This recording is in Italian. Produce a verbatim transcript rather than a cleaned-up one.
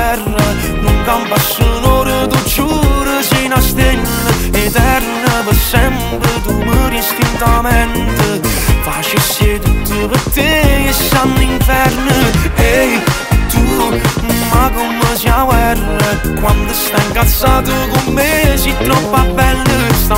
terra, non campa sonore, tu giuro, sei una stella eterna, per sempre tu mi resti in ta mente. Facessi tutto per te e siamo inferno. Ehi, tu, ma come sia guerra, quando stai incazzato con me sei troppo bella.